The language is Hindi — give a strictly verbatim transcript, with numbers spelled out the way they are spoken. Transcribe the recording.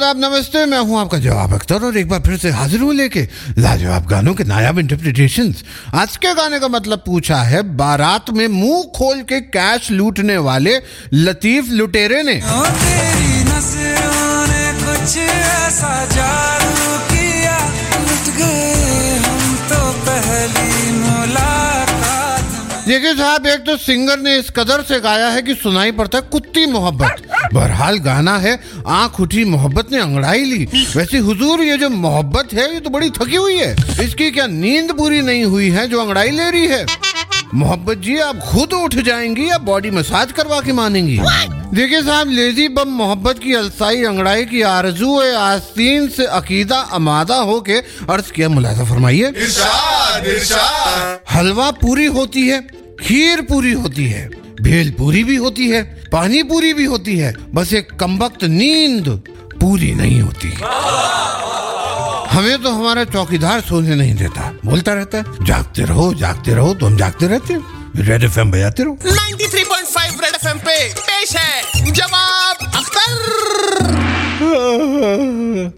आदाब, नमस्ते। मैं हूं आपका जवाब अख्तर और एक बार फिर से हाजिर हूं लेके लाजवाब गानों के नायाब इंटरप्रिटेशंस। आज के गाने का मतलब पूछा है बारात में मुंह खोल के कैश लूटने वाले लतीफ लुटेरे ने। तेरी नज़रों ने कुछ ऐसा जादू किया, लुट गए हम तो पहली मुलाकात। देखिए साहब, एक तो सिंगर ने इस कदर से गाया है कि सुनाई पड़ता है कुत्ती मोहब्बत। बहरहाल गाना है आंख उठी मोहब्बत ने अंगड़ाई ली। वैसे हुजूर, ये जो मोहब्बत है ये तो बड़ी थकी हुई है। इसकी क्या नींद पूरी नहीं हुई है जो अंगड़ाई ले रही है? मोहब्बत जी, आप खुद उठ जाएंगी या बॉडी मसाज करवा के मानेंगी? देखिए साहब, लेजी बम मोहब्बत की अलसाई अंगड़ाई की आरज़ू ए आस्तीन से अकीदा अमादा होके अर्ज किया। मुलाजा फरमाइए। इरशाद इरशाद। हलवा पूरी होती है, खीर पूरी होती है, भेल पूरी भी होती है, पानी पूरी भी होती है, बस एक कमबख्त नींद पूरी नहीं होती। हमें तो हमारा चौकीदार सोने नहीं देता, बोलता रहता है जागते रहो जागते रहो, तो हम जागते रहते हैं। रेड एफ एम बजाते रहो। Ninety three point five Red F M पे पेश है